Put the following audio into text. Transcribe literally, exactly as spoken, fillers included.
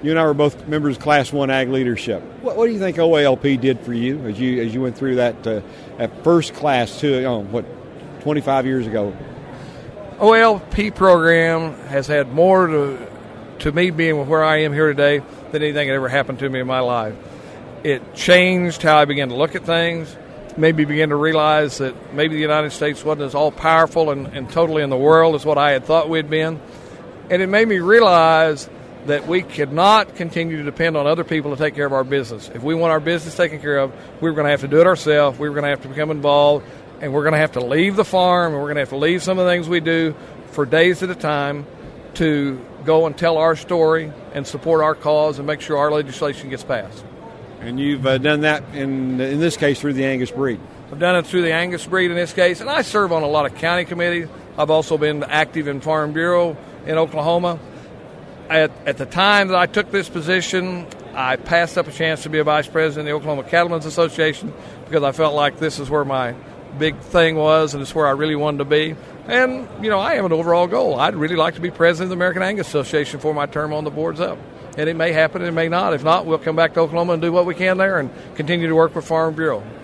you and I were both members of Class One Ag Leadership. What, what do you think O A L P did for you as you as you went through that uh, that first class to oh, what twenty-five years ago? O A L P program has had more to to me being where I am here today than anything that ever happened to me in my life. It changed how I began to look at things, made me begin to realize that maybe the United States wasn't as all-powerful and, and totally in the world as what I had thought we'd been. And it made me realize that we could not continue to depend on other people to take care of our business. If we want our business taken care of, we were going to have to do it ourselves. We were going to have to become involved, and we're going to have to leave the farm, and we're going to have to leave some of the things we do for days at a time to go and tell our story and support our cause and make sure our legislation gets passed. And you've uh, done that, in in this case, through the Angus breed. I've done it through the Angus breed in this case, and I serve on a lot of county committees. I've also been active in Farm Bureau in Oklahoma. At, at the time that I took this position, I passed up a chance to be a vice president of the Oklahoma Cattlemen's Association because I felt like this is where my big thing was and it's where I really wanted to be. And, you know, I have an overall goal. I'd really like to be president of the American Angus Association before my term on the board's up. And it may happen, it may not. If not, we'll come back to Oklahoma and do what we can there and continue to work with Farm Bureau.